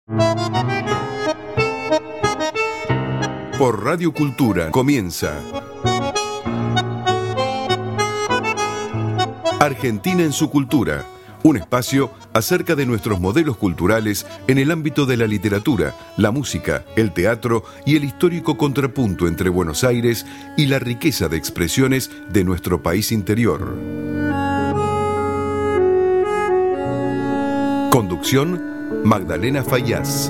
Por Radio Cultura comienza Argentina en su cultura, un espacio acerca de nuestros modelos culturales en el ámbito de la literatura, la música, el teatro y el histórico contrapunto entre Buenos Aires y la riqueza de expresiones de nuestro país interior. Conducción, Magdalena Fayaz.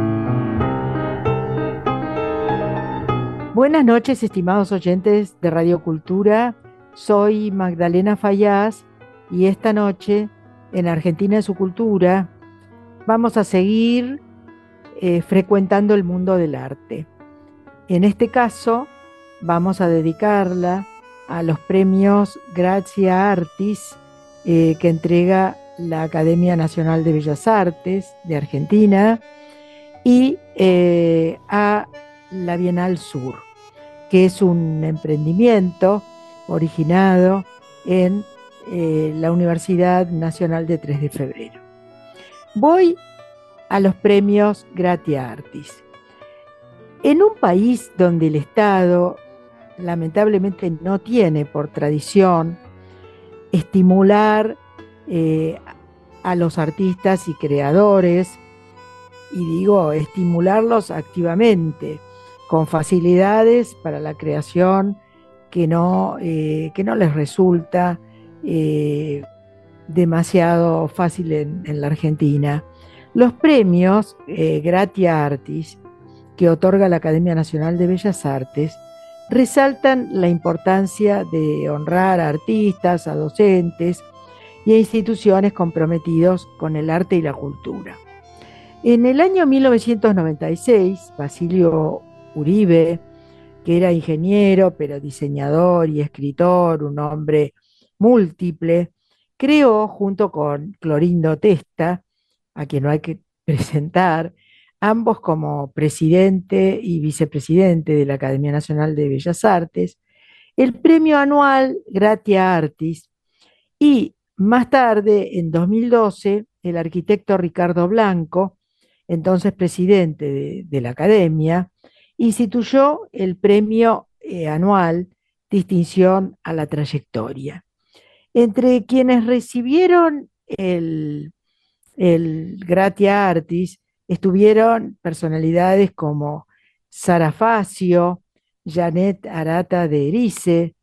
Buenas noches, estimados oyentes de Radio Cultura. Soy Magdalena Fayaz y esta noche, en Argentina en su cultura, vamos a seguir frecuentando el mundo del arte. En este caso, vamos a dedicarla a los premios Gratia Artis que entrega la Academia Nacional de Bellas Artes de Argentina y a la Bienal Sur, que es un emprendimiento originado en la Universidad Nacional de 3 de Febrero. Voy a los premios Gratia Artis. En un país donde el Estado lamentablemente no tiene por tradición estimular a los artistas y creadores, y digo estimularlos activamente, con facilidades para la creación que no les resulta demasiado fácil en la Argentina. Los premios Gratia Artis que otorga la Academia Nacional de Bellas Artes resaltan la importancia de honrar a artistas, a docentes y a instituciones comprometidos con el arte y la cultura. En el año 1996, Basilio Uribe, que era ingeniero, pero diseñador y escritor, un hombre múltiple, creó junto con Clorindo Testa, a quien no hay que presentar, ambos como presidente y vicepresidente de la Academia Nacional de Bellas Artes, el premio anual Gratia Artis, y más tarde, en 2012, el arquitecto Ricardo Blanco, entonces presidente de la Academia, instituyó el premio anual Distinción a la Trayectoria. Entre quienes recibieron el Gratia Artis estuvieron personalidades como Sara Facio, Janet Arata de Erice,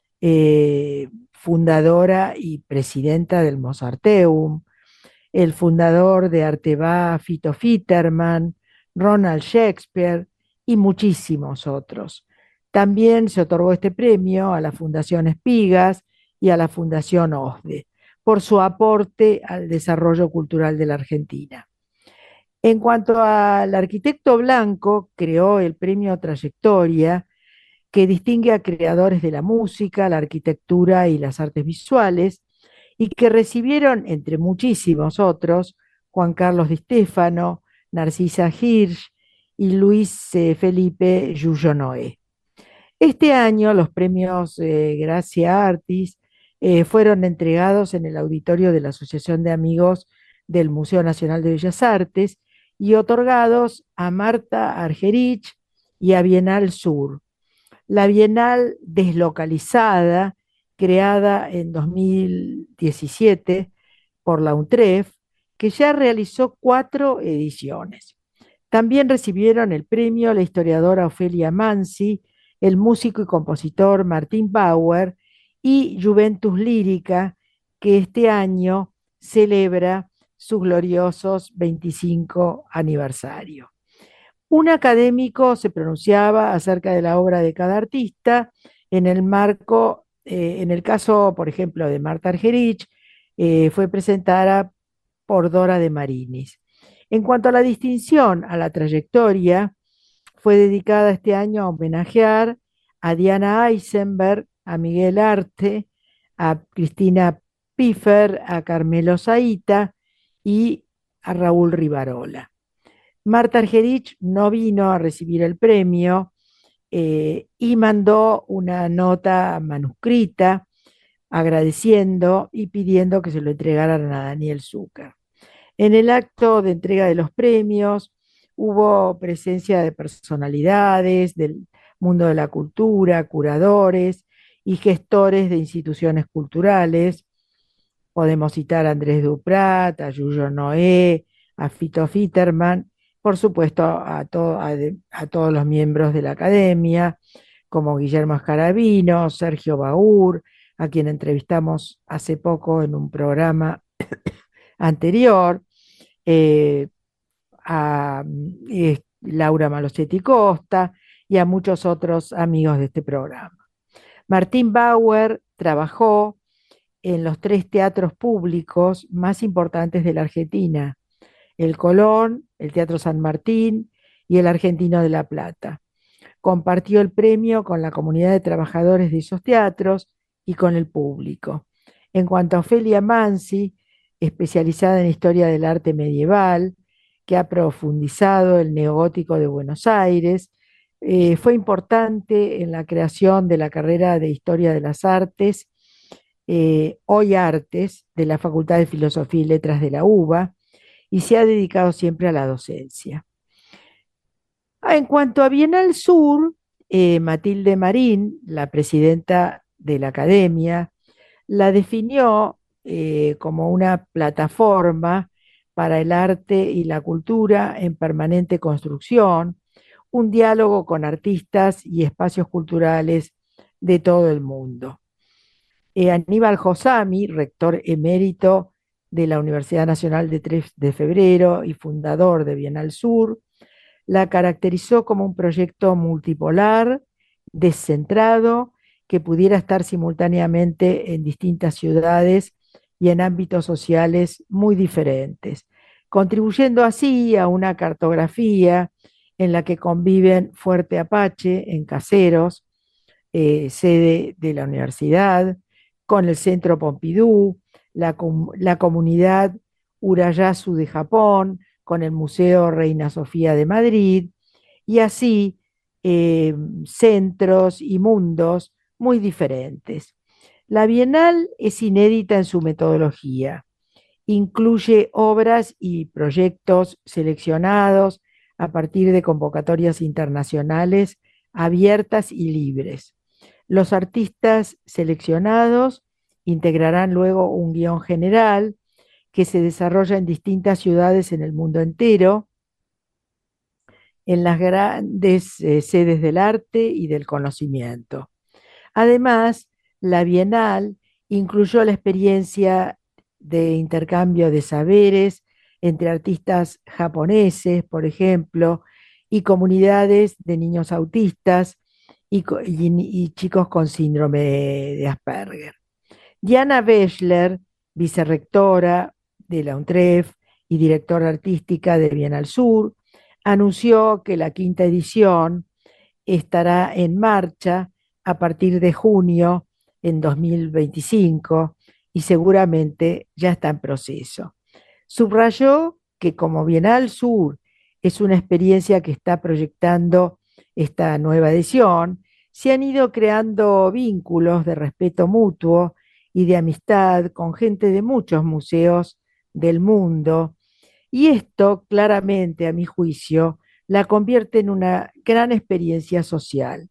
fundadora y presidenta del Mozarteum, el fundador de Arteba, Fito Fitterman, Ronald Shakespeare y muchísimos otros. También se otorgó este premio a la Fundación Espigas y a la Fundación OSDE por su aporte al desarrollo cultural de la Argentina. En cuanto al arquitecto Blanco, creó el premio Trayectoria, que distingue a creadores de la música, la arquitectura y las artes visuales, y que recibieron, entre muchísimos otros, Juan Carlos Di Stéfano, Narcisa Hirsch y Luis Felipe Yuyonoé. Este año los premios Gratia Artis fueron entregados en el auditorio de la Asociación de Amigos del Museo Nacional de Bellas Artes y otorgados a Marta Argerich y a Bienal Sur. La Bienal deslocalizada, creada en 2017 por la UNTREF, que ya realizó 4 ediciones. También recibieron el premio la historiadora Ofelia Mansi, el músico y compositor Martín Bauer y Juventus Lírica, que este año celebra sus gloriosos 25 aniversario. Un académico se pronunciaba acerca de la obra de cada artista en el marco, en el caso, por ejemplo, de Marta Argerich, fue presentada por Dora de Marinis. En cuanto a la distinción a la trayectoria, fue dedicada este año a homenajear a Diana Eisenberg, a Miguel Arte, a Cristina Piffer, a Carmelo Zaita y a Raúl Rivarola. Marta Argerich no vino a recibir el premio y mandó una nota manuscrita agradeciendo y pidiendo que se lo entregaran a Daniel Zucker. En el acto de entrega de los premios hubo presencia de personalidades del mundo de la cultura, curadores y gestores de instituciones culturales. Podemos citar a Andrés Duprat, a Yuyo Noé, a Fito Fitterman, por supuesto a todos los miembros de la academia, como Guillermo Scarabino, Sergio Baur, a quien entrevistamos hace poco en un programa anterior, eh, a Laura Malosetti Costa y a muchos otros amigos de este programa. Martín Bauer trabajó en los tres teatros públicos más importantes de la Argentina: el Colón, el Teatro San Martín y el Argentino de La Plata. Compartió el premio con la comunidad de trabajadores de esos teatros y con el público. En cuanto a Ofelia Mansi, especializada en historia del arte medieval, que ha profundizado el neogótico de Buenos Aires, fue importante en la creación de la carrera de Historia de las Artes, hoy Artes, de la Facultad de Filosofía y Letras de la UBA, y se ha dedicado siempre a la docencia. En cuanto a Bienal Sur, Matilde Marín, la presidenta de la academia, la definió como una plataforma para el arte y la cultura en permanente construcción, un diálogo con artistas y espacios culturales de todo el mundo. Aníbal Josami, rector emérito de la Universidad Nacional de 3 de Febrero y fundador de Bienal Sur, la caracterizó como un proyecto multipolar, descentrado, que pudiera estar simultáneamente en distintas ciudades y en ámbitos sociales muy diferentes, contribuyendo así a una cartografía en la que conviven Fuerte Apache en Caseros, sede de la universidad, con el Centro Pompidou, la comunidad Urayasu de Japón, con el Museo Reina Sofía de Madrid, y así centros y mundos muy diferentes. La Bienal es inédita en su metodología. Incluye obras y proyectos seleccionados a partir de convocatorias internacionales abiertas y libres. Los artistas seleccionados integrarán luego un guión general que se desarrolla en distintas ciudades en el mundo entero, en las grandes sedes del arte y del conocimiento. Además, la Bienal incluyó la experiencia de intercambio de saberes entre artistas japoneses, por ejemplo, y comunidades de niños autistas y chicos con síndrome de Asperger. Diana Beschler, vicerrectora de la UNTREF y directora artística de Bienal Sur, anunció que la quinta edición estará en marcha a partir de junio en 2025 y seguramente ya está en proceso. Subrayó que como Bienal Sur es una experiencia que está proyectando esta nueva edición, se han ido creando vínculos de respeto mutuo y de amistad con gente de muchos museos del mundo, y esto claramente, a mi juicio, la convierte en una gran experiencia social.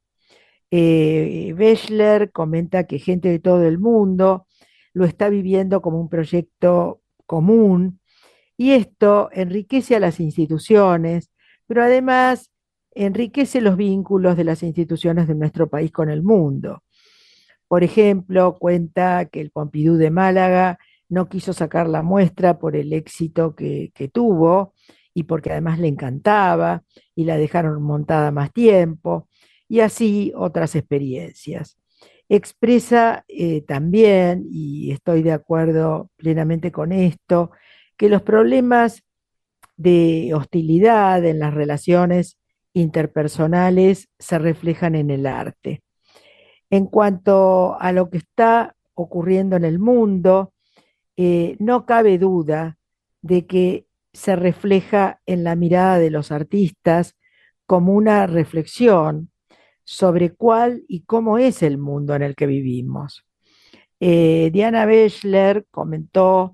Beschler comenta que gente de todo el mundo lo está viviendo como un proyecto común, y esto enriquece a las instituciones, pero además enriquece los vínculos de las instituciones de nuestro país con el mundo. Por ejemplo, cuenta que el Pompidou de Málaga no quiso sacar la muestra por el éxito que tuvo y porque además le encantaba y la dejaron montada más tiempo, y así otras experiencias. Expresa también, y estoy de acuerdo plenamente con esto, que los problemas de hostilidad en las relaciones interpersonales se reflejan en el arte. En cuanto a lo que está ocurriendo en el mundo, no cabe duda de que se refleja en la mirada de los artistas como una reflexión sobre cuál y cómo es el mundo en el que vivimos. Diana Beschler comentó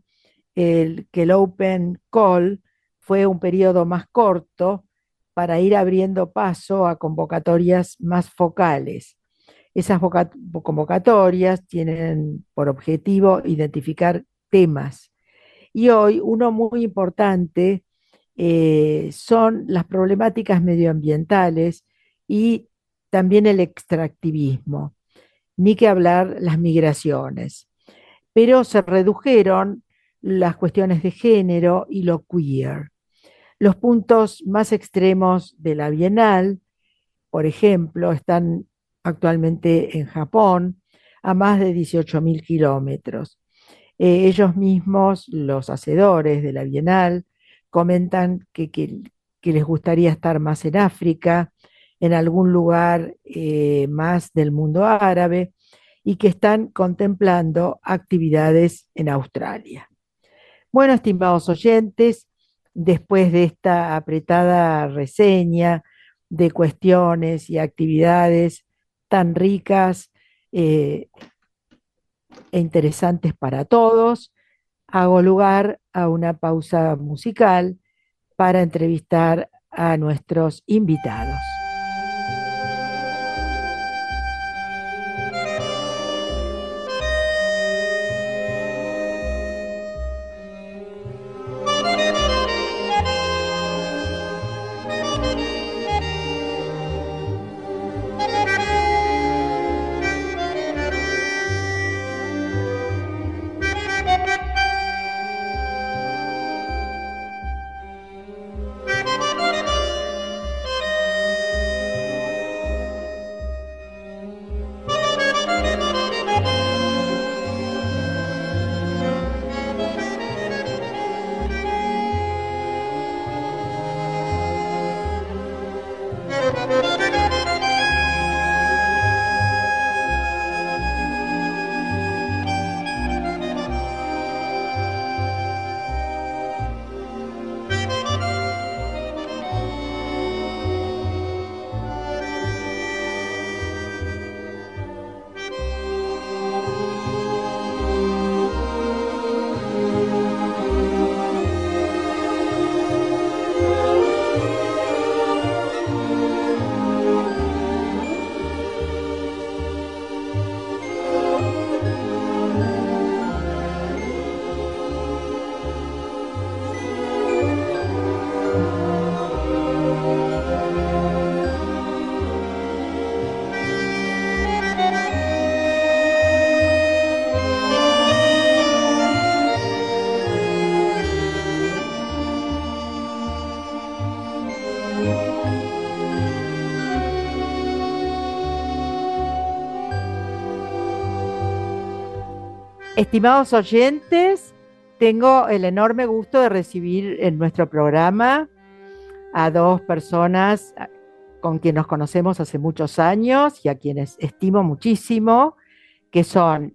que el Open Call fue un periodo más corto para ir abriendo paso a convocatorias más focales. Esas convocatorias tienen por objetivo identificar temas. Y hoy uno muy importante son las problemáticas medioambientales y también el extractivismo, ni que hablar las migraciones. Pero se redujeron las cuestiones de género y lo queer. Los puntos más extremos de la Bienal, por ejemplo, están actualmente en Japón, a más de 18.000 kilómetros. Ellos mismos, los hacedores de la Bienal, comentan que les gustaría estar más en África, en algún lugar más del mundo árabe, y que están contemplando actividades en Australia. Bueno, estimados oyentes, después de esta apretada reseña de cuestiones y actividades tan ricas eh, e interesantes para todos, hago lugar a una pausa musical para entrevistar a nuestros invitados. Estimados oyentes, tengo el enorme gusto de recibir en nuestro programa a dos personas con quien nos conocemos hace muchos años y a quienes estimo muchísimo, que son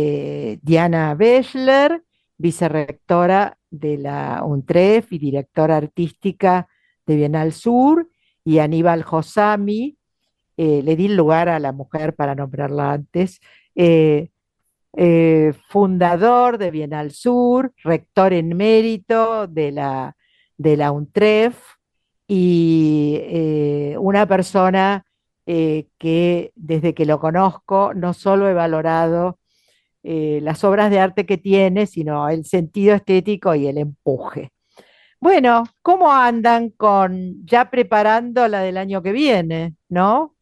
Diana Bechler, vicerrectora de la UNTREF y directora artística de Bienal Sur, y Aníbal Josami, le di el lugar a la mujer para nombrarla antes, eh, fundador de Bienal Sur, rector en mérito de la UNTREF y una persona que desde que lo conozco no solo he valorado las obras de arte que tiene, sino el sentido estético y el empuje. Bueno, ¿cómo andan con ya preparando la del año que viene, no?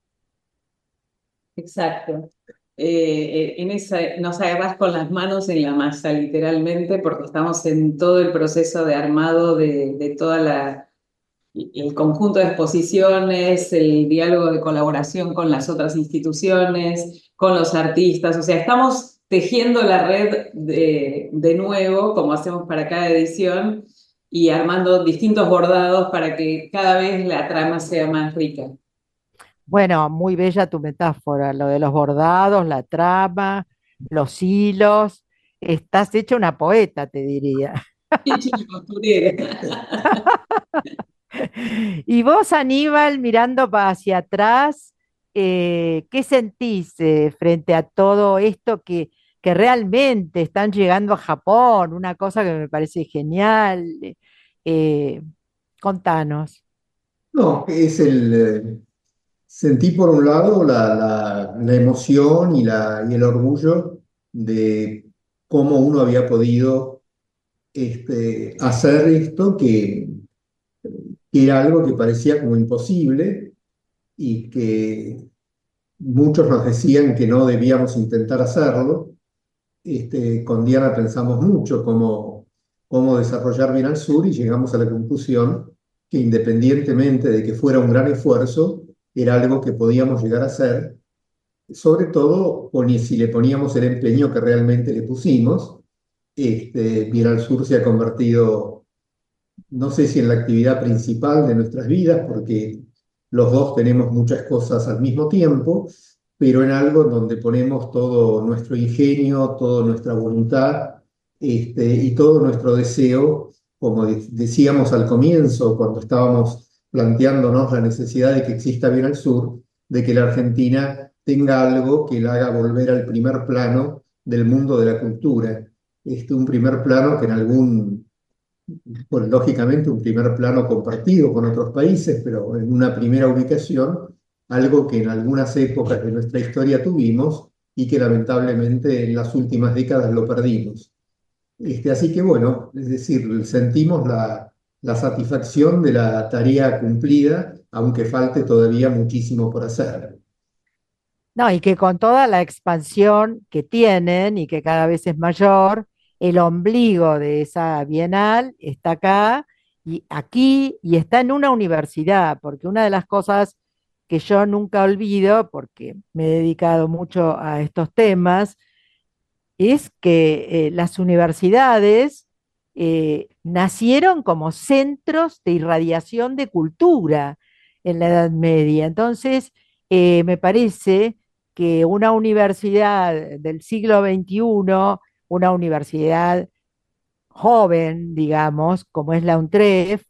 Exacto. En esa, nos agarras con las manos en la masa, literalmente, porque estamos en todo el proceso de armado de toda el conjunto de exposiciones, el diálogo de colaboración con las otras instituciones, con los artistas. O sea, estamos tejiendo la red de nuevo, como hacemos para cada edición, y armando distintos bordados para que cada vez la trama sea más rica. Bueno, muy bella tu metáfora, lo de los bordados, la trama, los hilos. Estás hecha una poeta, te diría. Costurera. Y vos, Aníbal, mirando hacia atrás, ¿qué sentís frente a todo esto que que realmente están llegando a Japón, una cosa que me parece genial. Eh, Contanos. No, sentí por un lado la emoción y el orgullo de cómo uno había podido hacer esto, que era algo que parecía como imposible y que muchos nos decían que no debíamos intentar hacerlo. Con Diana pensamos mucho cómo desarrollar bien al sur y llegamos a la conclusión que independientemente de que fuera un gran esfuerzo, era algo que podíamos llegar a hacer, sobre todo si le poníamos el empeño que realmente le pusimos. Bien al sur se ha convertido, no sé si en la actividad principal de nuestras vidas, porque los dos tenemos muchas cosas al mismo tiempo, pero en algo en donde ponemos todo nuestro ingenio, toda nuestra voluntad, y todo nuestro deseo, como decíamos al comienzo, cuando estábamos planteándonos la necesidad de que exista bien al sur, de que la Argentina tenga algo que la haga volver al primer plano del mundo de la cultura. Un primer plano que en bueno, lógicamente un primer plano compartido con otros países, pero en una primera ubicación, algo que en algunas épocas de nuestra historia tuvimos y que lamentablemente en las últimas décadas lo perdimos. Así que bueno, es decir, sentimos la satisfacción de la tarea cumplida, aunque falte todavía muchísimo por hacer. No, y que con toda la expansión que tienen y que cada vez es mayor, el ombligo de esa bienal está acá y aquí y está en una universidad, porque una de las cosas que yo nunca olvido, porque me he dedicado mucho a estos temas, es que las universidades nacieron como centros de irradiación de cultura en la Edad Media. Entonces, me parece que una universidad del siglo XXI, una universidad joven, digamos, como es la UNTREF,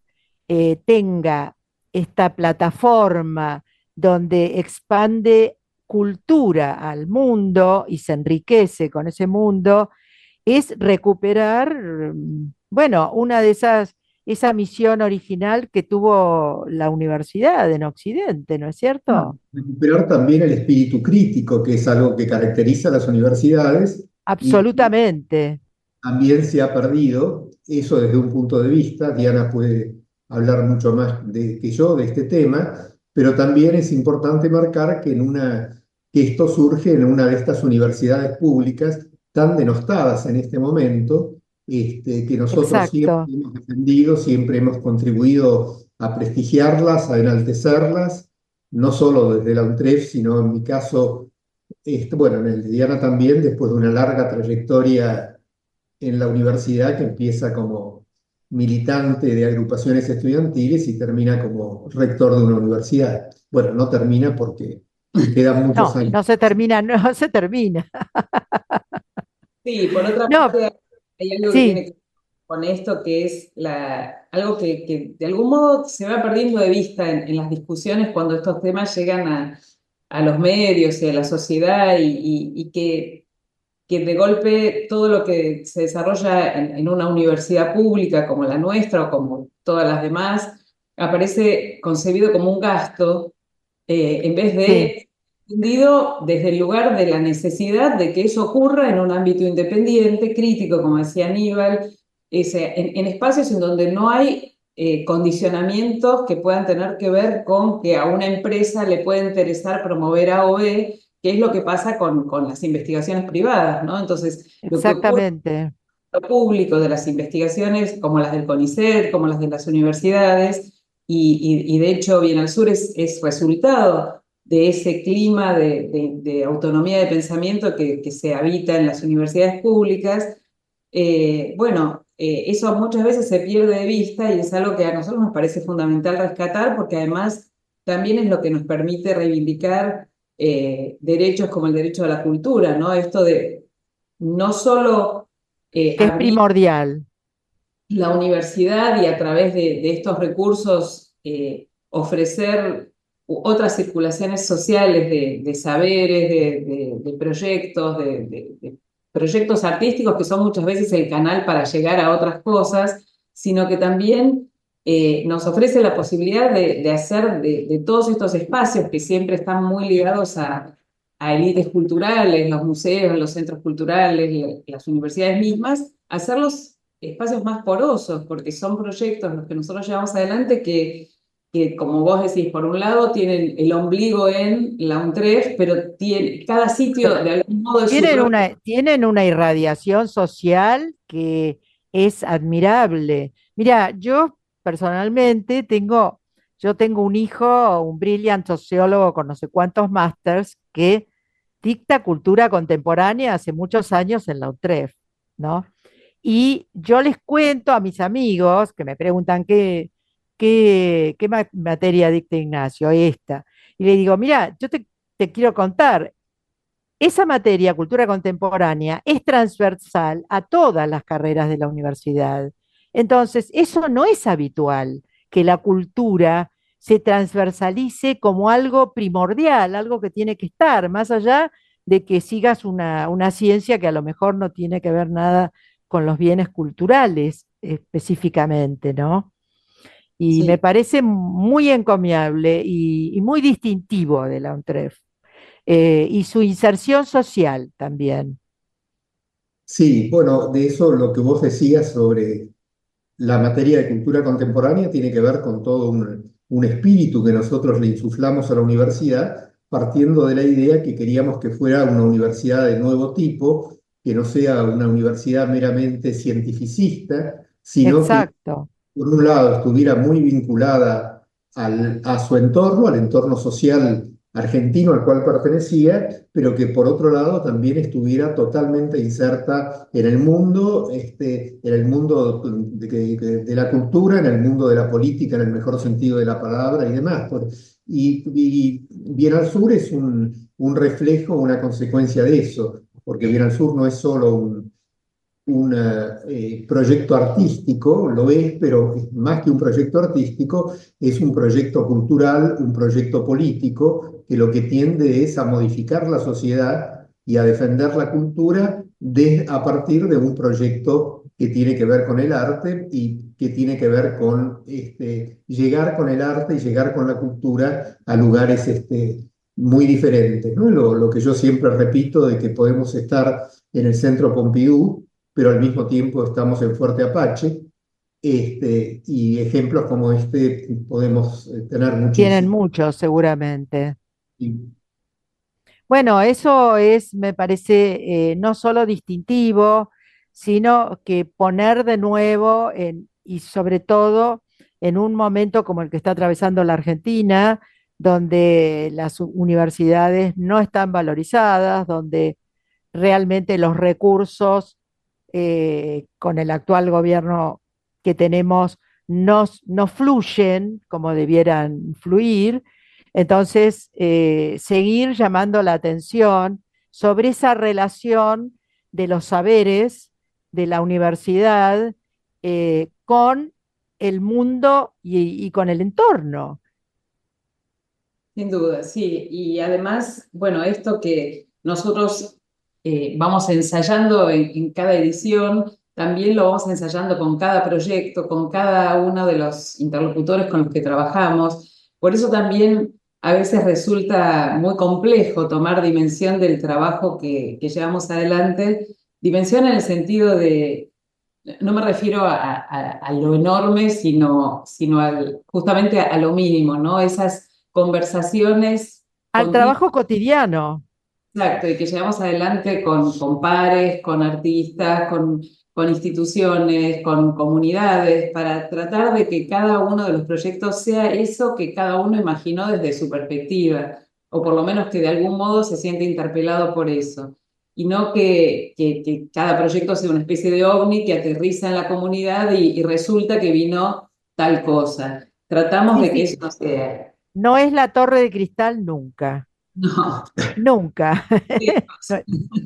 tenga esta plataforma donde expande cultura al mundo y se enriquece con ese mundo, es recuperar, bueno, una de esa misión original que tuvo la universidad en Occidente, ¿no es cierto? Recuperar también el espíritu crítico, que es algo que caracteriza a las universidades y Absolutamente. también se ha perdido, eso desde un punto de vista. Diana puede hablar mucho más que yo de este tema, pero también es importante marcar que esto surge en una de estas universidades públicas tan denostadas en este momento, que nosotros siempre Exacto. hemos defendido, siempre hemos contribuido a prestigiarlas, a enaltecerlas, no solo desde la UNTREF, sino en mi caso, bueno, en el de Diana también, después de una larga trayectoria en la universidad, que empieza como militante de agrupaciones estudiantiles y termina como rector de una universidad. Bueno, no termina porque quedan muchos No, años. no se termina, no se termina. Sí, por otra No, parte, hay algo que tiene sí, que ver con esto, que es algo que de algún modo se va perdiendo de vista en las discusiones cuando estos temas llegan a los medios y a la sociedad y que de golpe todo lo que se desarrolla en una universidad pública como la nuestra o como todas las demás aparece concebido como un gasto en vez sí, de entendido desde el lugar de la necesidad de que eso ocurra en un ámbito independiente, crítico, como decía Aníbal, en espacios en donde no hay condicionamientos que puedan tener que ver con que a una empresa le puede interesar promover A o B, que es lo que pasa con las investigaciones privadas, ¿no? Entonces, lo que ocurre exactamente. público de las investigaciones, como las del CONICET, como las de las universidades, y de hecho Bien al Sur es resultado de ese clima de autonomía de pensamiento que se habita en las universidades públicas. Bueno, eso muchas veces se pierde de vista y es algo que a nosotros nos parece fundamental rescatar porque además también es lo que nos permite reivindicar derechos como el derecho a la cultura, ¿no? Esto de no solo Que es abrir primordial. la universidad y a través de estos recursos ofrecer otras circulaciones sociales de saberes, de proyectos, de proyectos artísticos que son muchas veces el canal para llegar a otras cosas, sino que también nos ofrece la posibilidad de hacer de todos estos espacios que siempre están muy ligados a élites culturales, los museos, los centros culturales, las universidades mismas, hacerlos espacios más porosos, porque son proyectos los que nosotros llevamos adelante que como vos decís, por un lado tienen el ombligo en la UNTREF, pero cada sitio de algún modo es su propio. Tienen una irradiación social que es admirable. Mira, yo personalmente yo tengo un hijo, un brilliant sociólogo con no sé cuántos másters que dicta cultura contemporánea hace muchos años en la UTREF, ¿no? Y yo les cuento a mis amigos que me preguntan qué materia dicta Ignacio, esta. Y le digo, mira, te quiero contar, esa materia, cultura contemporánea, es transversal a todas las carreras de la universidad. Entonces, eso no es habitual, que la cultura se transversalice como algo primordial, algo que tiene que estar, más allá de que sigas una ciencia que a lo mejor no tiene que ver nada con los bienes culturales específicamente, ¿no? Y me Sí. parece muy encomiable y muy distintivo de la UNTREF y su inserción social también. Sí, bueno, de eso lo que vos decías sobre la materia de cultura contemporánea tiene que ver con todo un espíritu que nosotros le insuflamos a la universidad, partiendo de la idea que queríamos que fuera una universidad de nuevo tipo, que no sea una universidad meramente cientificista, sino que Exacto. por un lado, estuviera muy vinculada a su entorno, al entorno social argentino al cual pertenecía, pero que por otro lado también estuviera totalmente inserta en el mundo de la cultura, en el mundo de la política, en el mejor sentido de la palabra y demás. Y Bien al Sur es un reflejo, una consecuencia de eso, porque Bien al Sur no es solo un proyecto artístico, lo es, pero más que un proyecto artístico, es un proyecto cultural, un proyecto político, que lo que tiende es a modificar la sociedad y a defender la cultura a partir de un proyecto que tiene que ver con el arte y que tiene que ver con llegar con el arte y llegar con la cultura a lugares muy diferentes, ¿no? Lo que yo siempre repito de que podemos estar en el Centro Pompidou, pero al mismo tiempo estamos en Fuerte Apache, y ejemplos como este podemos tener Tienen muchísimos. muchos seguramente. Y Bueno, eso es, me parece, no solo distintivo, sino que poner de nuevo y sobre todo en un momento como el que está atravesando la Argentina, donde las universidades no están valorizadas, donde realmente los recursos con el actual gobierno que tenemos no fluyen como debieran fluir. Entonces, seguir llamando la atención sobre esa relación de los saberes de la universidad con el mundo y con el entorno. Sin duda, sí. Y además, bueno, esto que nosotros vamos ensayando en cada edición, también lo vamos ensayando con cada proyecto, con cada uno de los interlocutores con los que trabajamos. Por eso también a veces resulta muy complejo tomar dimensión del trabajo que llevamos adelante, dimensión en el sentido de no me refiero a lo enorme, sino justamente a lo mínimo, ¿no? Esas conversaciones Al continuas, trabajo cotidiano. exacto, y que llevamos adelante con pares, con artistas, con instituciones, con comunidades, para tratar de que cada uno de los proyectos sea eso que cada uno imaginó desde su perspectiva, o por lo menos que de algún modo se siente interpelado por eso y no que cada proyecto sea una especie de ovni que aterriza en la comunidad y resulta que vino tal cosa. Tratamos Sí, de que sí. eso no sea. No es la torre de cristal nunca, No. nunca. No,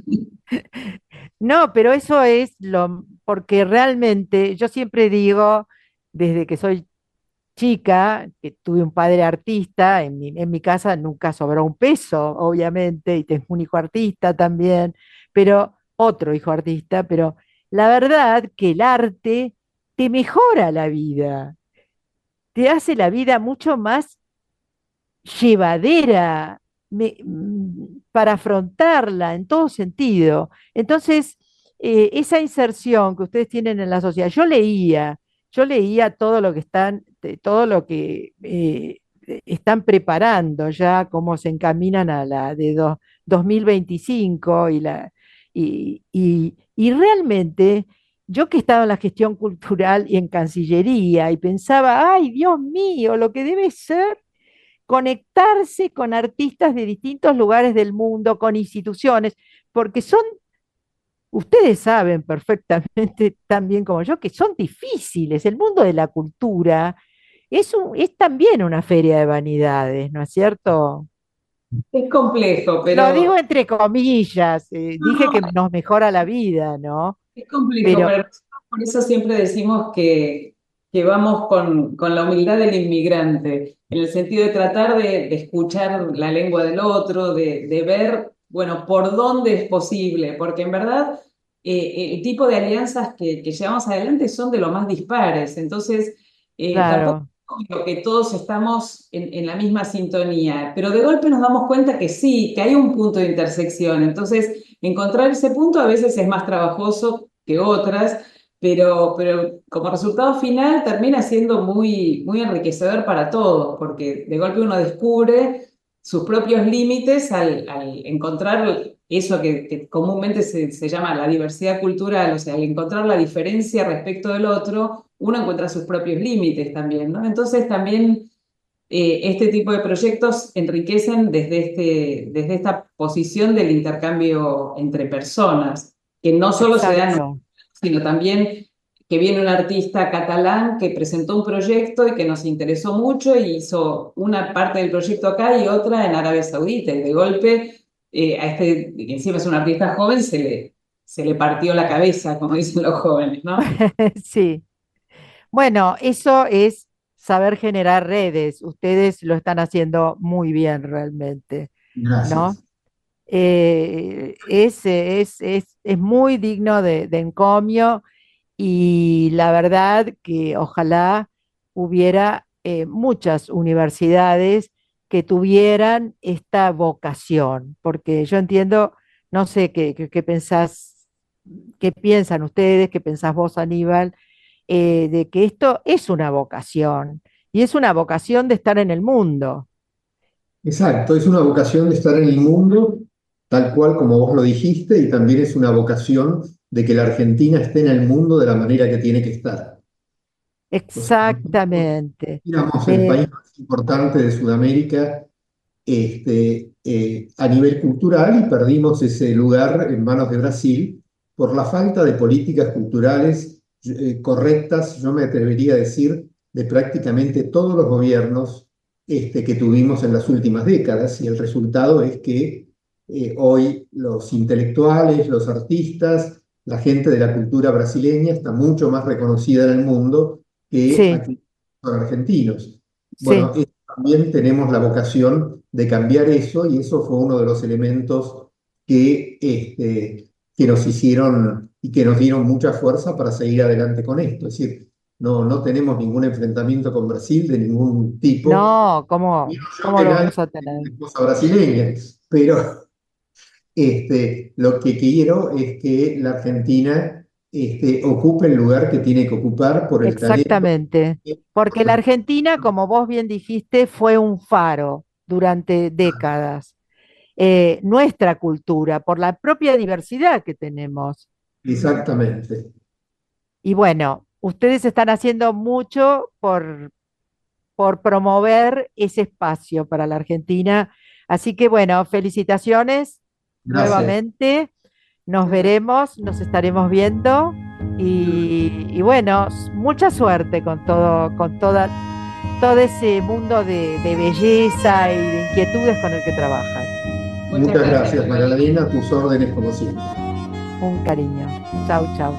no, pero eso es porque realmente yo siempre digo, desde que soy chica, que tuve un padre artista, en mi casa nunca sobró un peso, obviamente, y tengo un hijo artista también, pero otro hijo artista, pero la verdad que el arte te mejora la vida, te hace la vida mucho más llevadera para afrontarla en todo sentido. Entonces, esa inserción que ustedes tienen en la sociedad, yo leía todo lo que todo lo que están preparando ya, cómo se encaminan a la de 2025 y realmente yo que he estado en la gestión cultural y en Cancillería y pensaba, ay, Dios mío, lo que debe ser conectarse con artistas de distintos lugares del mundo, con instituciones, porque ustedes saben perfectamente, tan bien como yo, que son difíciles. El mundo de la cultura es también una feria de vanidades, ¿no es cierto? Es complejo, Lo digo pero entre comillas, dije no, que nos mejora la vida, ¿no? es complejo, Pero pero nosotros por eso siempre decimos que vamos con la humildad del inmigrante, en el sentido de tratar de escuchar la lengua del otro, de ver, bueno, por dónde es posible, porque en verdad el tipo de alianzas que llevamos adelante son de lo más dispares, entonces tampoco claro, es obvio que todos estamos en la misma sintonía, pero de golpe nos damos cuenta que sí, que hay un punto de intersección, entonces encontrar ese punto a veces es más trabajoso que otras, pero como resultado final termina siendo muy enriquecedor para todos, porque de golpe uno descubre sus propios límites al encontrar eso que comúnmente se llama la diversidad cultural, o sea, al encontrar la diferencia respecto del otro, uno encuentra sus propios límites también, ¿no? Entonces también este tipo de proyectos enriquecen desde esta posición del intercambio entre personas, que no solo se dan, exacto. sino también que viene un artista catalán que presentó un proyecto y que nos interesó mucho y hizo una parte del proyecto acá y otra en Arabia Saudita. Y de golpe, a este, que encima es un artista joven, se le partió la cabeza, como dicen los jóvenes, ¿no? Sí. Bueno, eso es saber generar redes. Ustedes lo están haciendo muy bien realmente, ¿no? Gracias. Es muy digno de encomio y la verdad que ojalá hubiera muchas universidades que tuvieran esta vocación, porque yo entiendo, no sé qué pensás, qué piensan ustedes, qué pensás vos, Aníbal, de que esto es una vocación y es una vocación de estar en el mundo. Exacto, es una vocación de estar en el mundo, tal cual como vos lo dijiste, y también es una vocación de que la Argentina esté en el mundo de la manera que tiene que estar. O sea, nosotros Exactamente. éramos el Eh, país más importante de Sudamérica a nivel cultural y perdimos ese lugar en manos de Brasil por la falta de políticas culturales correctas, yo me atrevería a decir, de prácticamente todos los gobiernos que tuvimos en las últimas décadas. Y el resultado es que hoy los intelectuales, los artistas, la gente de la cultura brasileña está mucho más reconocida en el mundo que sí, aquí son argentinos. Bueno, sí. también tenemos la vocación de cambiar eso y eso fue uno de los elementos que nos hicieron y que nos dieron mucha fuerza para seguir adelante con esto. Es decir, no tenemos ningún enfrentamiento con Brasil de ningún tipo. No, Digo yo cómo que lo nadie vamos a tiene tener? una esposa brasileña, pero lo que quiero es que la Argentina ocupe el lugar que tiene que ocupar por el talento. Exactamente. Porque la Argentina, como vos bien dijiste, fue un faro durante décadas. Nuestra cultura, por la propia diversidad que tenemos. Exactamente. Y bueno, ustedes están haciendo mucho por promover ese espacio para la Argentina. Así que bueno, felicitaciones Gracias. nuevamente. Nos veremos, nos estaremos viendo y bueno, mucha suerte con todo ese mundo de belleza y de inquietudes con el que trabajan. Muchas Muchas gracias, gracias, María. Magdalena, a tus órdenes como siempre. Un cariño. Chau, chau.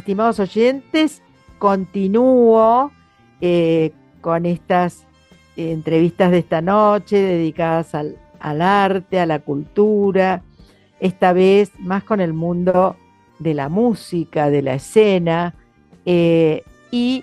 estimados oyentes, continúo con estas entrevistas de esta noche dedicadas al arte, a la cultura, esta vez más con el mundo de la música, de la escena, y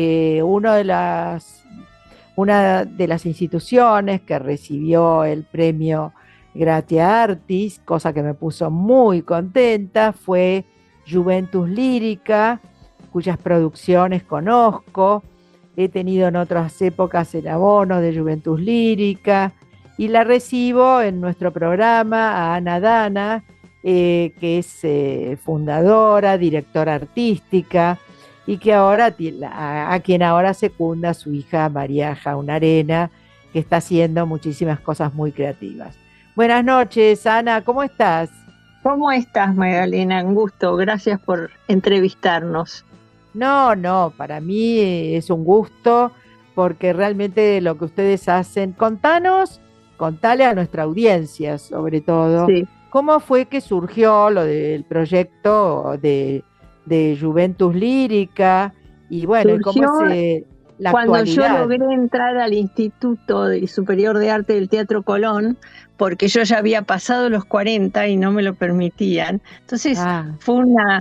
una de las instituciones que recibió el premio Gratia Artis, cosa que me puso muy contenta, fue Juventus Lírica, cuyas producciones conozco. He tenido en otras épocas el abono de Juventus Lírica y la recibo en nuestro programa a Ana Dana, que es fundadora, directora artística, y que ahora a quien ahora secunda su hija María Jaunarena, que está haciendo muchísimas cosas muy creativas. Buenas noches, Ana, ¿cómo estás? ¿Cómo estás, Magdalena? Un gusto, gracias por entrevistarnos. No, para mí es un gusto, porque realmente lo que ustedes hacen, contale a nuestra audiencia sobre todo, Sí. ¿cómo fue que surgió lo del proyecto de Juventus Lírica? Y bueno, ¿y cómo Surgió es la cuando yo actualidad? logré entrar al Instituto Superior de Arte del Teatro Colón, porque yo ya había pasado los 40 y no me lo permitían. Entonces fue una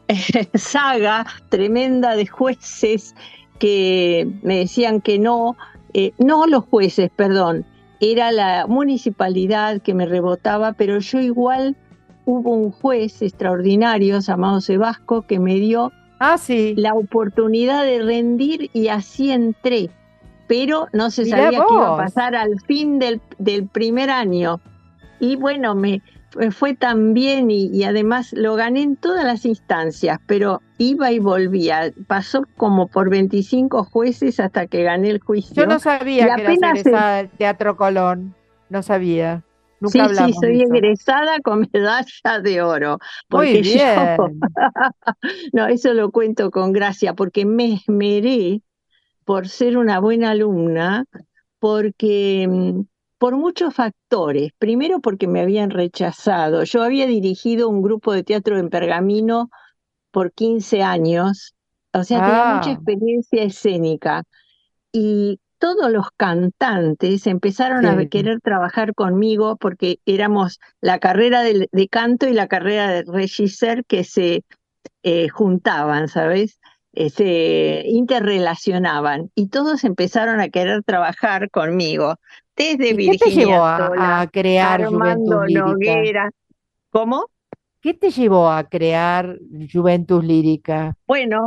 saga tremenda de jueces que me decían que no, no los jueces, perdón, era la municipalidad que me rebotaba, pero yo igual hubo un juez extraordinario llamado Sebasco que me dio la oportunidad de rendir y así entré, pero no se Mirá sabía qué iba a vos. pasar al fin del primer año. Y bueno, me fue tan bien y además lo gané en todas las instancias, pero iba y volvía. Pasó como por 25 jueces hasta que gané el juicio. Yo no sabía y que eras apenas egresada del Teatro Colón, no sabía. Nunca Sí, hablamos de soy eso. egresada con medalla de oro, Muy porque yo, bien. no, eso lo cuento con gracia, porque me esmeré por ser una buena alumna, porque por muchos factores. Primero porque me habían rechazado. Yo había dirigido un grupo de teatro en Pergamino por 15 años, o sea, tenía mucha experiencia escénica. Y todos los cantantes empezaron a Sí. querer trabajar conmigo porque éramos la carrera de canto y la carrera de regisseur que se juntaban, ¿sabes? Se interrelacionaban y todos empezaron a querer trabajar conmigo, desde ¿Y qué te Virginia llevó Sola, a crear Juventus Armando Lírica? Noguera. ¿Cómo? ¿Qué te llevó a crear Juventus Lírica? Bueno,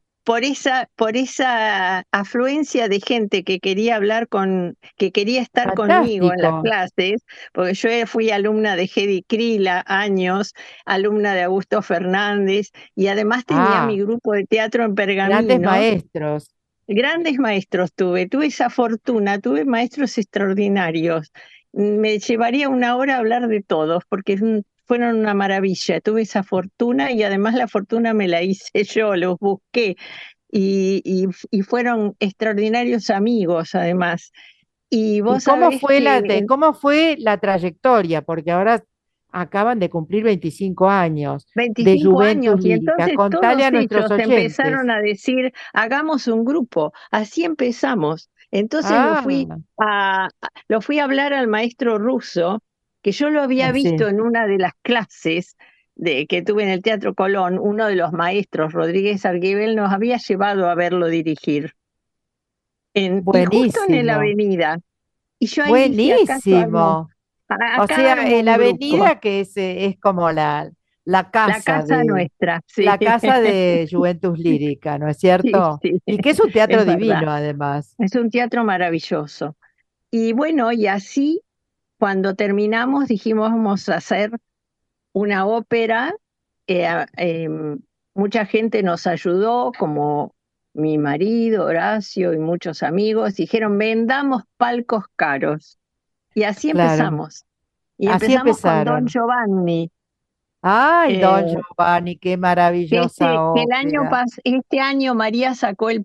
por esa afluencia de gente que quería que quería estar conmigo en las Fantástico. clases, porque yo fui alumna de Hedy Krila años, alumna de Augusto Fernández, y además tenía mi grupo de teatro en Grandes Pergamino. maestros. Grandes maestros tuve esa fortuna, tuve maestros extraordinarios. Me llevaría una hora a hablar de todos, porque fueron una maravilla. Tuve esa fortuna y además la fortuna me la hice yo, los busqué y fueron extraordinarios amigos además. Y ¿Y vos sabés que cómo fue la trayectoria? Porque ahora acaban de cumplir 25 años de 25 Juventus años y Lírica. entonces Contale todos a nuestros ellos oyentes. empezaron a decir, hagamos un grupo. Así empezamos. Entonces Ah, lo fui a hablar al maestro ruso, que yo lo había visto sí. en una de las clases que tuve en el Teatro Colón. Uno de los maestros, Rodríguez Arguibel, nos había llevado a verlo dirigir. Y justo en la Buenísimo, avenida. Y yo ahí dije, buenísimo. O acá sea, armo un la grupo. avenida que es como la La casa casa de nuestra, sí. la casa de Juventus Lírica, ¿no es Sí, cierto? sí, Y que es un teatro es verdad. divino, además. Es un teatro maravilloso. Y bueno, y así, cuando terminamos, dijimos, vamos a hacer una ópera. Eh, a- em, Mucha gente nos ayudó, como mi marido, Horacio y muchos amigos. Dijeron, vendamos palcos caros. Y así Claro, empezamos. Y así empezamos con Don empezaron. Giovanni. Ay, Don eh, Giovanni, qué maravillosa que el ópera. este año María sacó el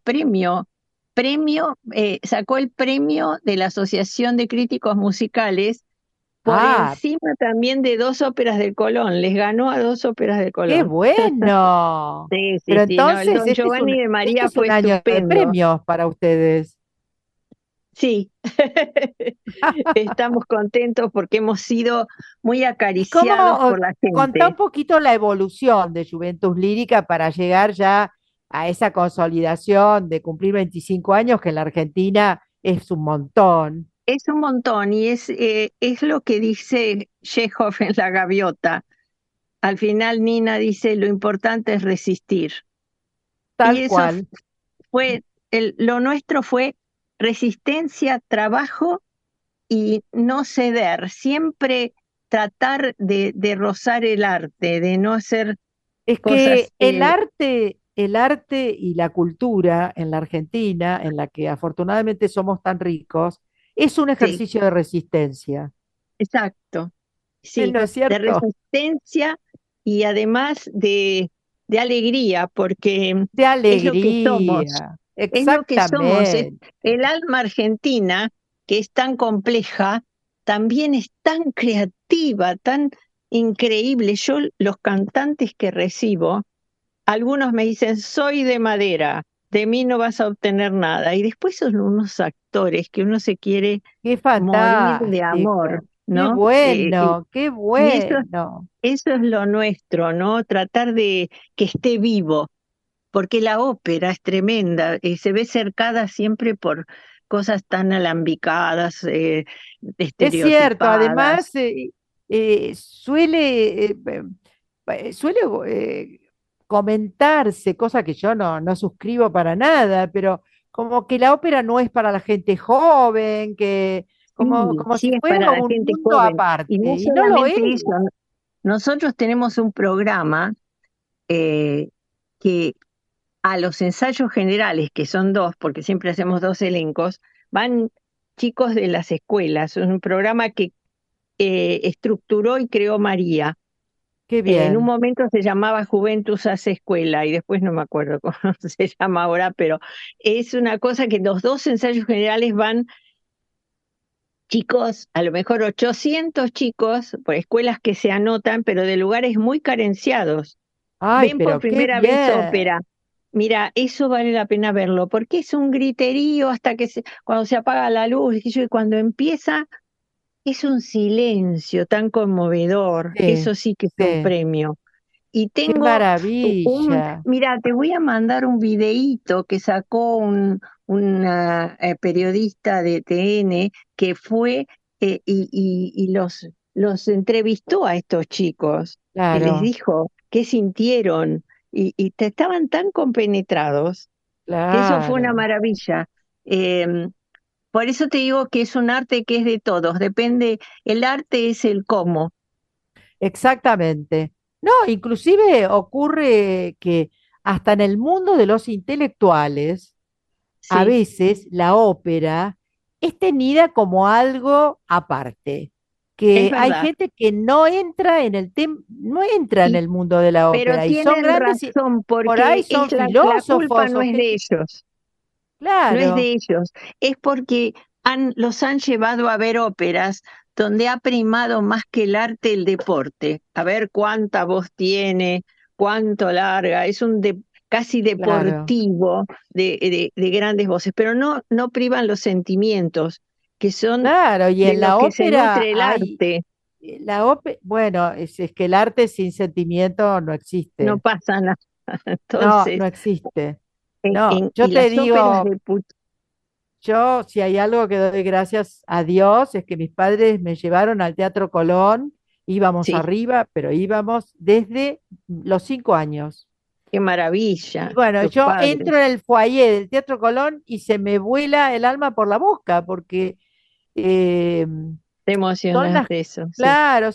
sacó el premio de la Asociación de Críticos Musicales por Ah, encima también de 2 óperas del Colón, les ganó a 2 óperas del qué Colón. bueno. Sí, Pero sí, sí, no, el entonces Don Giovanni de este María es fue un año de estupendo. premios para ustedes. Sí, estamos contentos porque hemos sido muy ¿Y cómo, acariciados por la contá un gente. poquito la evolución de Juventus Lírica para llegar ya a esa consolidación de cumplir 25 años, que en la Argentina es un montón, Es un montón y es lo que dice Chekhov en La Gaviota. Al final Nina dice, lo importante es resistir. Y tal eso cual. fue, lo nuestro fue resistencia, trabajo y no ceder, siempre tratar de rozar el arte, de no hacer Es que cosas. el arte y la cultura en la Argentina, en la que afortunadamente somos tan ricos, es un Sí, ejercicio de resistencia. exacto, sí, ¿No es de cierto? resistencia y además de alegría, porque De es lo que somos, alegría. es lo que somos. Exactamente. El alma argentina, que es tan compleja, también es tan creativa, tan increíble. Yo, los cantantes que recibo, algunos me dicen, soy de madera, de mí no vas a obtener nada. Y después son unos actores que uno se quiere Qué morir de amor, fantástico. ¿no? Qué Y eso, bueno. eso es lo nuestro, ¿no? Tratar de que esté vivo, porque la ópera es tremenda, se ve cercada siempre por cosas tan alambicadas, Es cierto, estereotipadas. además suele, suele comentarse, cosa que yo no suscribo para nada, pero como que la ópera no es para la gente joven, que Sí, como sí si es fuera para la un gente mundo joven. aparte, Y no y no lo es. solamente eso, nosotros tenemos un programa eh, que a los ensayos generales, que son 2, porque siempre hacemos 2 elencos, van chicos de las escuelas. Es un programa que estructuró y creó María. Qué En un bien. momento se llamaba Juventus hace escuela y después no me acuerdo cómo se llama ahora, pero es una cosa que los 2 ensayos generales van chicos, a lo mejor 800 chicos por escuelas que se anotan, pero de lugares muy carenciados. Ay, Ven por pero qué primera vez bien. ópera. Mira, eso vale la pena verlo, porque es un griterío hasta que cuando se apaga la luz, y cuando empieza es un silencio tan conmovedor. Sí, Eso sí que es un sí. premio. Y Qué tengo maravilla. mira, te voy a mandar un videíto que sacó una periodista de TN que fue y los entrevistó a estos chicos y les Claro, dijo qué sintieron estaban tan compenetrados que eso fue una claro. maravilla. Em, por eso te digo que es un arte que es de todos, depende, el arte es el cómo. Exactamente. No, inclusive ocurre que hasta en el mundo de los intelectuales, a Sí, veces la ópera es tenida como algo aparte, es que hay verdad. gente que no entra en Y el mundo de la pero ópera y son tienen grandes y razón por ahí porque son la culpa filósofos no o es de gente, ellos, no es claro, de ellos, es porque los han llevado a ver óperas donde ha primado más que el arte el deporte. A ver cuánta voz tiene, cuánto larga, es casi claro, deportivo de grandes voces, pero no privan los sentimientos, que son claro, y de en los la que se ópera nutre el hay, arte. bueno, es que el arte sin sentimiento no No existe. pasa nada. No, Entonces, no existe. No, yo y te las óperas digo, de yo si hay algo que doy gracias a Dios es que mis padres me llevaron al Teatro Colón, íbamos Sí, arriba, pero íbamos desde los 5 años. qué Y maravilla, bueno, tus yo entro padres, en el foyer del Teatro Colón y se me vuela el alma por la boca, porque eh, te son emocionas las, de eso, sí. claro,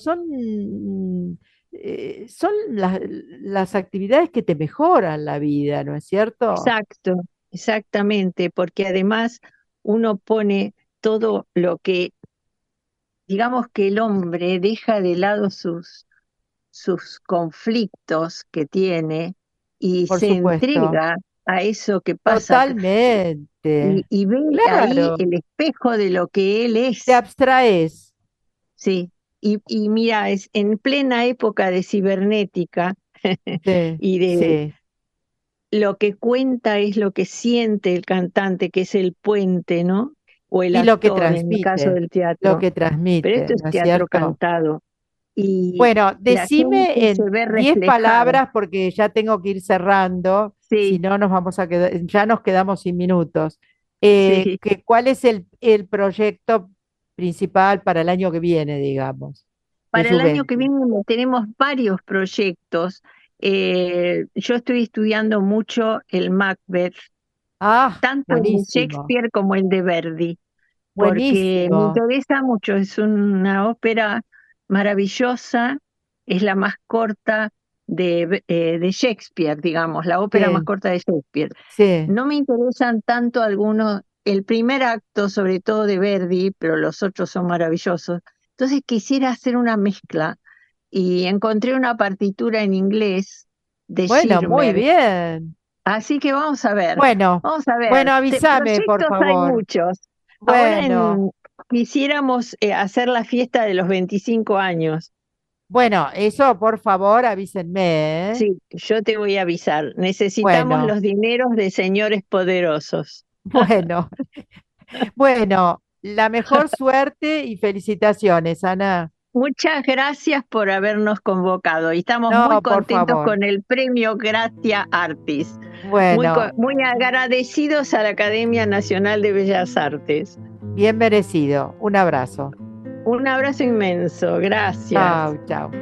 son las actividades que te mejoran la vida, ¿no es cierto? Exacto, exactamente, porque además uno pone todo lo que, digamos que el hombre deja de lado sus conflictos que tiene y Por se supuesto. entrega a eso que pasa Totalmente. y ve ahí Claro, el espejo de lo que él te es. abstraes. Sí, Y mira, es en plena época de cibernética Sí, y de sí. lo que cuenta es lo que siente el cantante, que es el puente, ¿no? O el Y lo que actor en el caso transmite, del lo teatro. que Pero transmite, esto es ¿no es teatro cierto? cantado y Bueno, la gente decime se en ve 10 reflejada. palabras porque ya tengo que ir cerrando, si Sí, no nos vamos a quedar, ya nos quedamos sin minutos. sí. ¿Cuál es el proyecto principal para el año que viene, digamos, de Para el año que Juventus? viene tenemos varios proyectos. Yo estoy estudiando mucho el Macbeth, Ah, tanto el de buenísimo, Shakespeare como el de Verdi, porque me buenísimo. interesa mucho. Es una ópera maravillosa, es la más corta de Shakespeare, digamos, la ópera más Sí, corta de Shakespeare. sí. No me interesan tanto algunos, el primer acto sobre todo de Verdi, pero los otros son maravillosos. Entonces quisiera hacer una mezcla y encontré una partitura en inglés de Bueno, muy Schirmer, bien. así que Bueno, vamos a ver, bueno, avísame, por proyectos hay favor. muchos. Ahora Bueno. quisiéramos hacer la fiesta de los 25 años. Bueno, eso por favor avísenme, ¿eh? Sí, yo te voy a avisar. Necesitamos Bueno, los dineros de señores poderosos. bueno, bueno, la mejor suerte y felicitaciones, Ana. Muchas gracias por habernos convocado y estamos muy No, por contentos favor. con el premio Gratia Artis. Bueno, Muy agradecidos a la Academia Nacional de Bellas Artes. bien merecido. Un abrazo. Un abrazo inmenso, Chao, gracias. chao.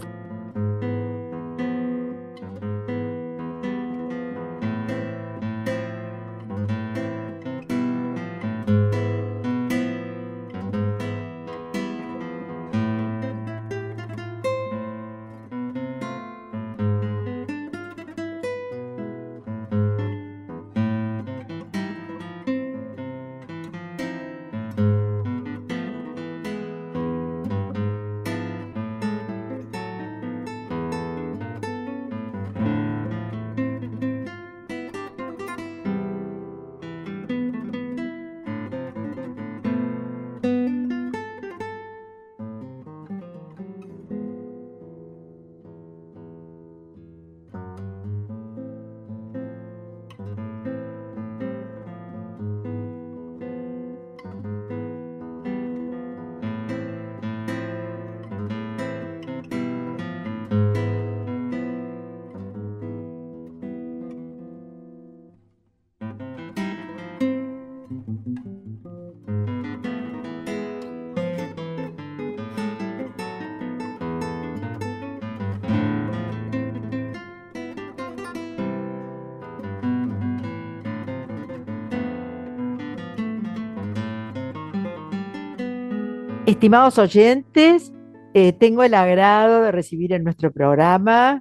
Estimados oyentes, tengo el agrado de recibir en nuestro programa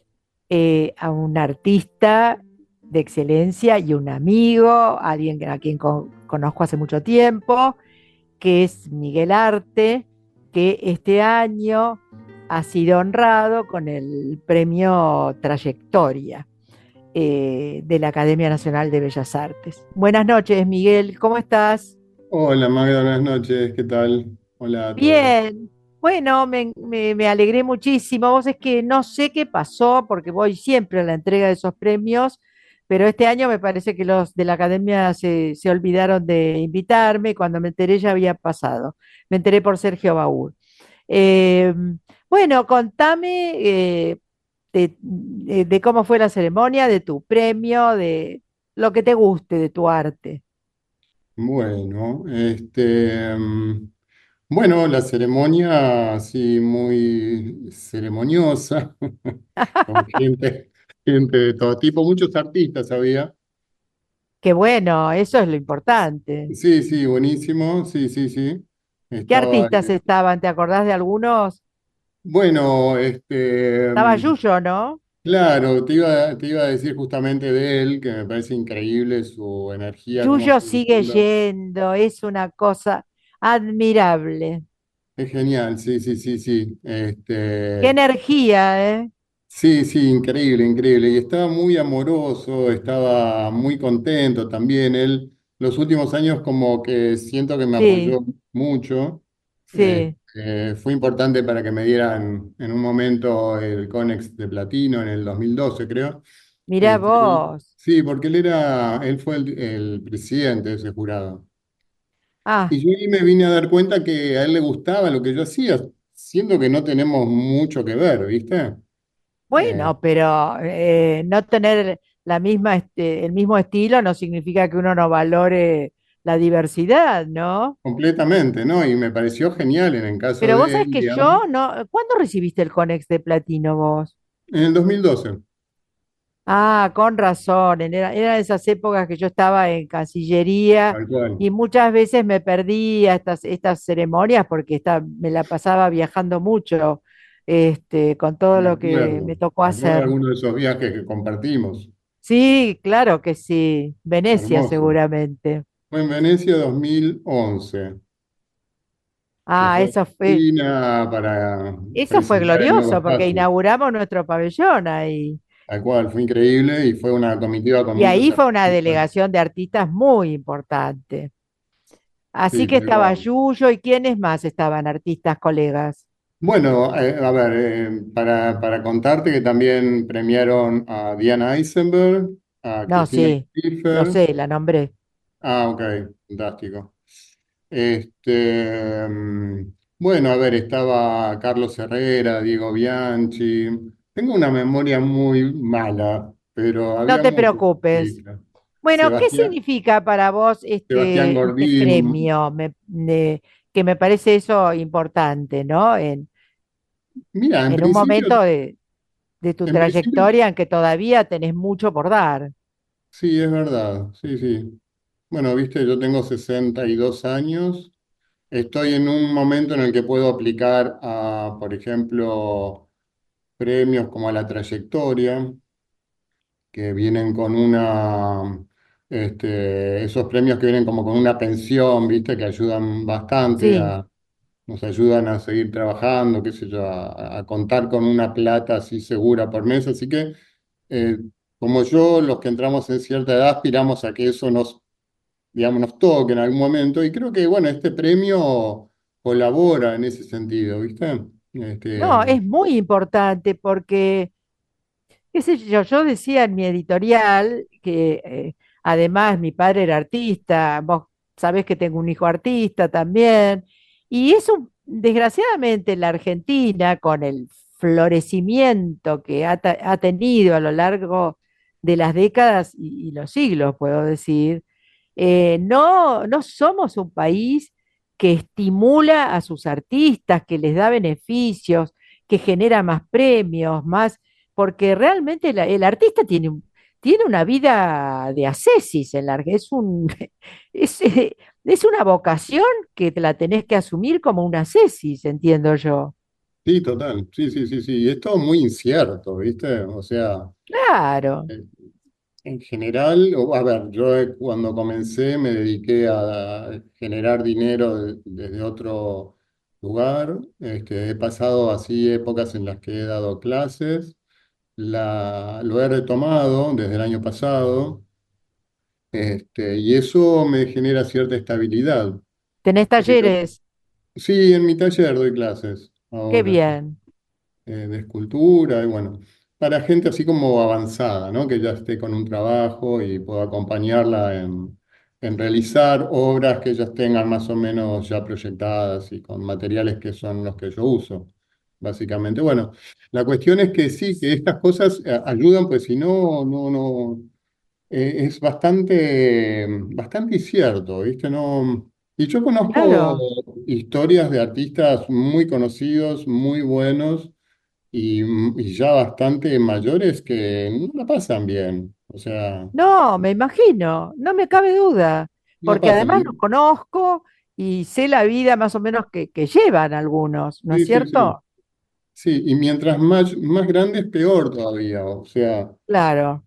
a un artista de excelencia y un amigo, alguien a quien conozco hace mucho tiempo, que es Miguel Arte, que este año ha sido honrado con el premio Trayectoria de la Academia Nacional de Bellas Artes. Buenas noches, Miguel, ¿cómo estás? Hola Magda, buenas noches, ¿qué tal? Hola a todos. Bien, bueno, me alegré muchísimo. Vos es que no sé qué pasó, porque voy siempre a la entrega de esos premios, pero este año me parece que los de la academia se olvidaron de invitarme. Y cuando me enteré ya había pasado. Me enteré por Sergio Baúl. Eh, bueno, contame de cómo fue la ceremonia, de tu premio, de lo que te guste de tu arte. Bueno, bueno, la ceremonia así muy ceremoniosa, con gente de todo tipo, muchos artistas había. Qué bueno, eso es lo importante. Sí, sí, buenísimo, sí, sí, sí. ¿Qué Estaba, artistas estaban? ¿Te acordás de algunos? bueno, Estaba Yuyo, ¿no? claro, te iba a decir justamente de él, que me parece increíble su energía, cómo Yuyo sigue sigue siendo. yendo, es una cosa admirable. Es genial, sí, sí, sí, sí. Qué energía, ¿eh? Sí, sí, increíble, increíble. Y estaba muy amoroso, estaba muy contento también. Él, los últimos años como que siento que me Sí, apoyó mucho. Eh, sí. Fue importante para que me dieran en un momento el Conex de platino en el 2012, creo. Mirá vos. Sí, porque él fue el presidente de ese jurado. Ah, Y yo ahí me vine a dar cuenta que a él le gustaba lo que yo hacía, siendo que no tenemos mucho que ver, ¿viste? Eh, bueno, pero no tener la misma, el mismo estilo no significa que uno no valore la diversidad, ¿no? completamente, ¿no? Y me pareció genial en el caso Pero vos de sabés él, que digamos, yo no. ¿Cuándo recibiste el Conex de Platino vos? en el 2012, Ah, con razón. Eran esas épocas que yo estaba en Cancillería tal cual. y muchas veces me perdía estas ceremonias porque me la pasaba viajando mucho, con todo lo que me tocó Me acuerdo de hacer. algunos de esos viajes que compartimos. Sí, claro que sí. Venecia Hermoso. seguramente. Fue en Venecia 2011, que Ah, fue a Argentina para eso fue presentar el nuevo glorioso porque estatus. inauguramos nuestro pabellón ahí. Tal cual, fue increíble y fue una comitiva con Y muchos ahí fue una artistas. delegación de artistas muy importante. Así Sí, que tal estaba cual. Yuyo y ¿quiénes más estaban artistas, colegas? Bueno, a ver, para contarte que también premiaron a Diana Eisenberg, a No, Cristina sí, lo Schiffer. sé, la nombré. Ah, ok, fantástico. Bueno, a ver, estaba Carlos Herrera, Diego Bianchi. Tengo una memoria muy mala, pero No había te muchos preocupes. artistas. Bueno, ¿qué Sebastián, significa para vos Sebastián este Gordín. premio? Que me parece eso importante, ¿no? Mira, En un momento de tu en principio, trayectoria en que todavía tenés mucho por dar. sí, es verdad, sí, sí. Bueno, viste, yo tengo 62 años. Estoy en un momento en el que puedo aplicar a, por ejemplo, premios como a la trayectoria, que vienen con esos premios que vienen como con una pensión, viste, que ayudan bastante Sí, nos ayudan a seguir trabajando, qué sé yo, a contar con una plata así segura por mes. Así que, eh, como yo, los que entramos en cierta edad aspiramos a que eso nos, digamos, nos toque en algún momento. Y creo que, bueno, este premio colabora en ese sentido, ¿viste? no, Este, es muy importante porque qué sé yo decía en mi editorial que además mi padre era artista, vos sabés que tengo un hijo artista también, y eso, desgraciadamente, en la Argentina, con el florecimiento que ha tenido a lo largo de las décadas y los siglos, puedo decir, no somos un país que estimula a sus artistas, que les da beneficios, que genera más premios, más porque realmente el artista tiene una vida de ascesis en es, eh, es una vocación que te la tenés que asumir como una ascesis, entiendo yo. sí, total, sí, sí, sí, sí. Y es todo muy incierto, ¿viste? O sea, Claro, eh, en general, a ver, yo cuando comencé me dediqué a generar dinero desde otro lugar. He pasado así épocas en las que he dado clases. Lo he retomado desde el año pasado, y eso me genera cierta estabilidad. tenés Porque talleres, sí, en mi taller doy clases qué ahora. bien. De escultura, y bueno, para gente así como avanzada, ¿no? Que ya esté con un trabajo y pueda acompañarla en realizar obras que ellas tengan más o menos ya proyectadas y con materiales que son los que yo uso, básicamente. Bueno, la cuestión es que sí, que estas cosas ayudan, pues si no, es bastante incierto, ¿viste? No, y yo conozco Claro. historias de artistas muy conocidos, muy buenos y ya bastante mayores que no la pasan bien. O sea, No, me imagino, no me cabe duda, no la porque pasan además los bien. conozco y sé la vida más o menos que llevan algunos, ¿no es Sí, sí, sí. cierto? Sí, y mientras más grande es peor todavía. O sea, Claro,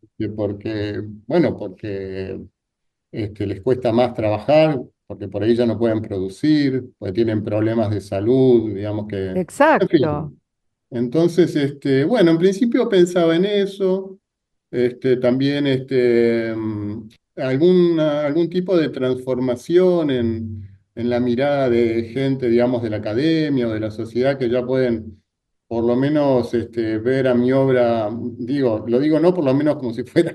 porque les cuesta más trabajar, porque por ahí ya no pueden producir, porque tienen problemas de salud, digamos que, en exacto. fin. Entonces, bueno, en principio pensaba en eso. También algún tipo de transformación en la mirada de gente, digamos, de la academia o de la sociedad que ya pueden por lo menos ver a mi obra, lo digo no por lo menos como si fuera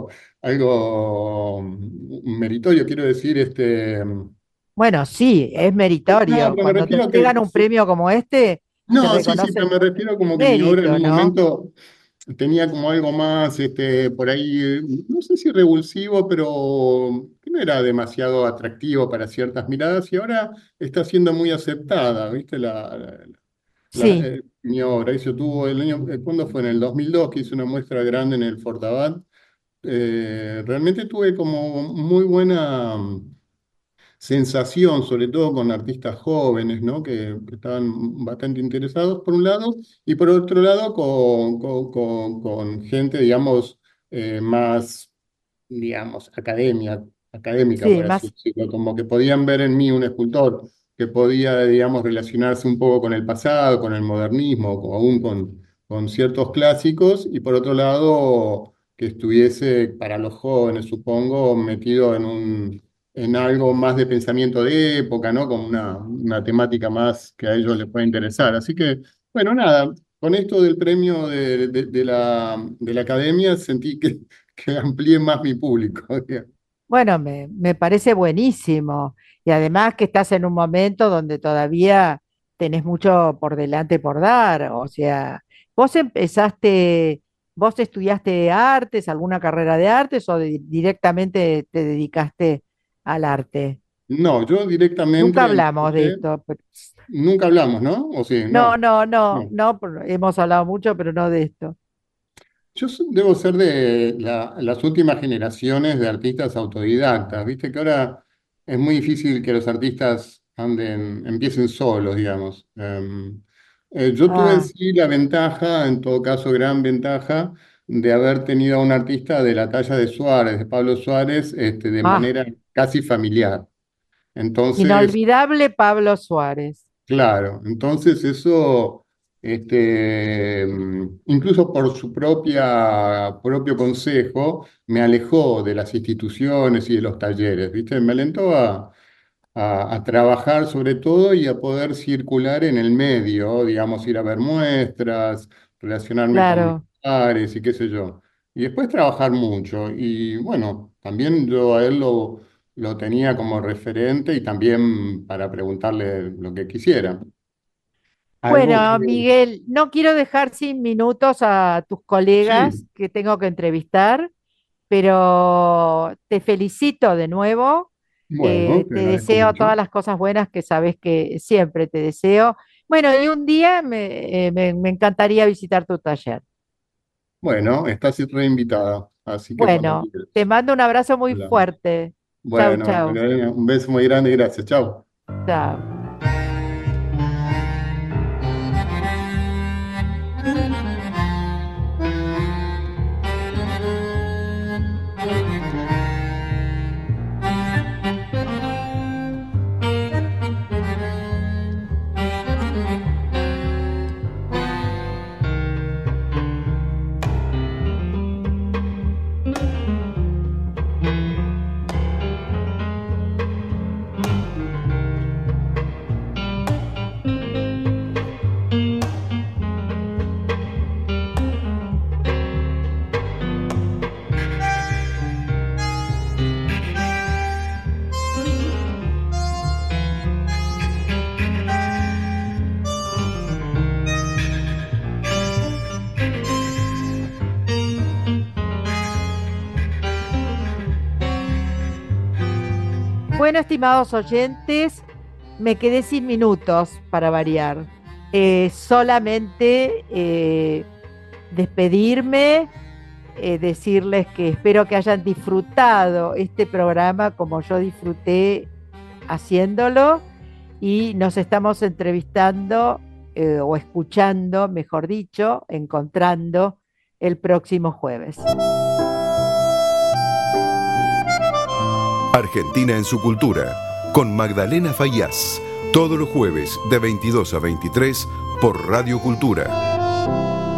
algo meritorio, quiero decir, Bueno, sí, es no, meritorio. pero me Cuando te refiero a que, entregan un premio como este, se no, sí, sí, reconoce pero el me refiero como que mi obra en mérito, un ¿no? momento tenía como algo más, por ahí, no sé si revulsivo, pero que no era demasiado atractivo para ciertas miradas y ahora está siendo muy aceptada, ¿viste? Sí, Mi obra, eso tuvo el año, ¿cuándo fue? En el 2002 que hice una muestra grande en el Fortabat. Realmente tuve como muy buena sensación, sobre todo con artistas jóvenes, ¿no? Que estaban bastante interesados por un lado, y por otro lado con gente, digamos, más, digamos, académica, sí, por así más, decirlo, como que podían ver en mí un escultor que podía, digamos, relacionarse un poco con el pasado, con el modernismo, o aún con ciertos clásicos, y por otro lado, que estuviese para los jóvenes, supongo, metido en algo más de pensamiento de época, ¿no? Como una temática más que a ellos les puede interesar. Así que, bueno, nada, con esto del premio de la academia sentí que amplié más mi público. bueno, me parece buenísimo. Y además que estás en un momento donde todavía tenés mucho por delante por dar. O sea, vos estudiaste artes, alguna carrera de artes o directamente te dedicaste al arte. No, yo Nunca directamente hablamos de empecé, esto. nunca hablamos, ¿no? ¿O sí? No, No. no, no, No. no, hemos hablado mucho, pero no de esto. Debo ser de las últimas generaciones de artistas autodidactas. Viste que ahora es muy difícil que los artistas empiecen solos, digamos. Yo tuve Ah, sí la ventaja, en todo caso gran ventaja, de haber tenido a un artista de la talla de Suárez, de Pablo Suárez, de ah, manera casi familiar. Entonces, inolvidable Pablo Suárez. claro, entonces eso, incluso por su propio consejo, me alejó de las instituciones y de los talleres, ¿viste? Me alentó a trabajar sobre todo y a poder circular en el medio, digamos, ir a ver muestras, relacionarme con mis Claro. pares y qué sé yo. Y después trabajar mucho. Y bueno, también yo a él lo tenía como referente y también para preguntarle lo que quisiera. Algo Bueno, que, Miguel, no quiero dejar sin minutos a tus colegas sí, que tengo que entrevistar, pero te felicito de nuevo. bueno, te Te agradezco deseo mucho. todas las cosas buenas que sabes que siempre te deseo. Bueno, y un día me encantaría visitar tu taller. Bueno, estás reinvitada, así que cuando Bueno, te quieras, mando un abrazo muy hablamos. fuerte. Chau, Bueno, chau. Magdalena, un beso muy grande y gracias. Chao. Chao. Bueno, estimados oyentes, me quedé sin minutos para variar. Solamente despedirme, decirles que espero que hayan disfrutado este programa como yo disfruté haciéndolo y nos estamos entrevistando o escuchando, mejor dicho, encontrando el próximo jueves. Argentina en su cultura, con Magdalena Faíaz, todos los jueves de 22 a 23 por Radio Cultura.